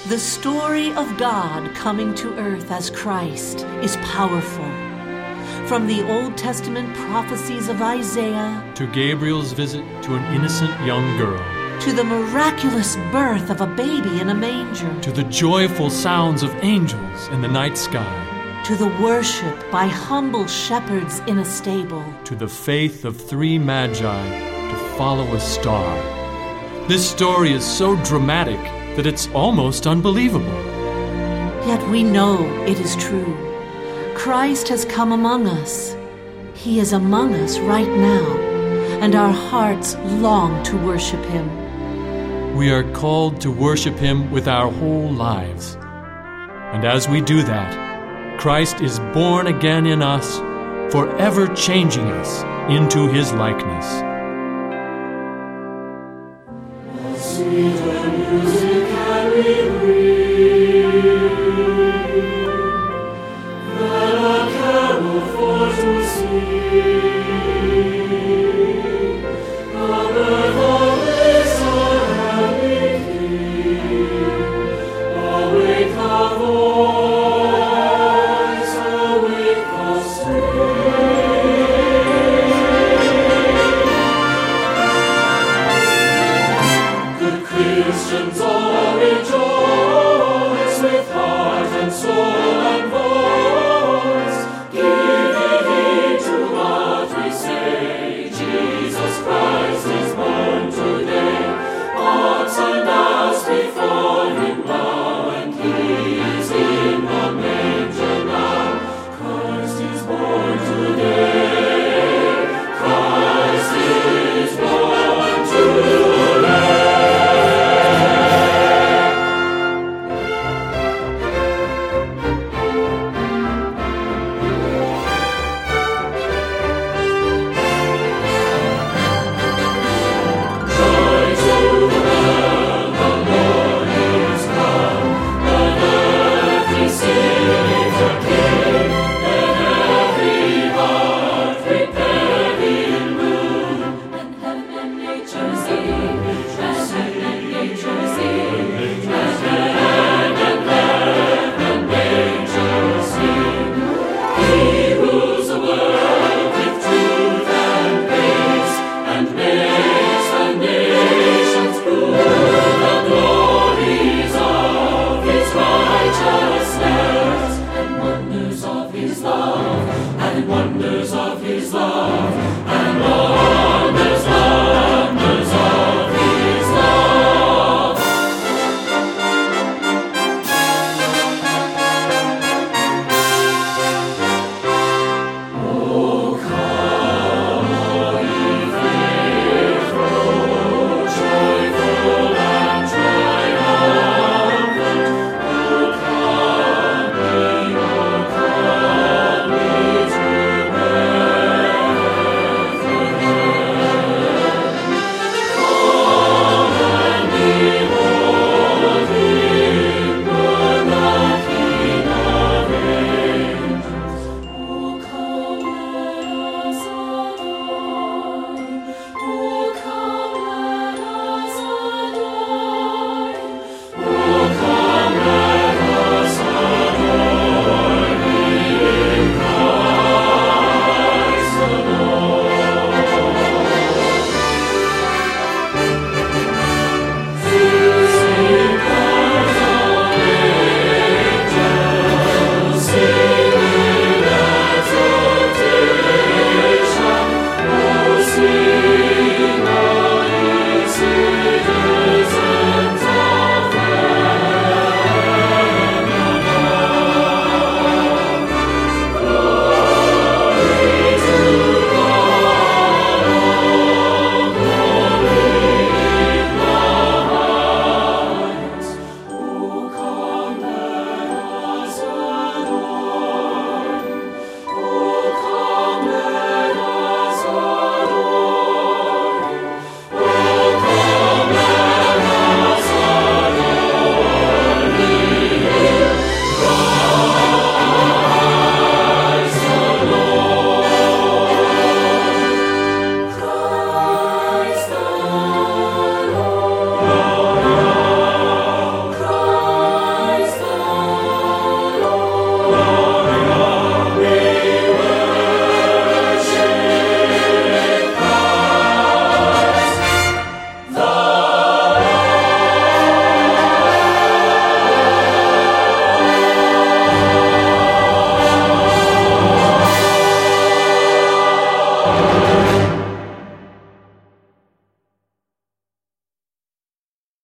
The story of God coming to earth as Christ is powerful. From the Old Testament prophecies of Isaiah to Gabriel's visit to an innocent young girl, to the miraculous birth of a baby in a manger, to the joyful sounds of angels in the night sky, to the worship by humble shepherds in a stable, to the faith of 3 magi to follow a star. This story is so dramatic that it's almost unbelievable. Yet we know it is true. Christ has come among us. He is among us right now, and our hearts long to worship Him. We are called to worship Him with our whole lives. And as we do that, Christ is born again in us, forever changing us into His likeness. Sweet music can we bring, then a carol for to sing.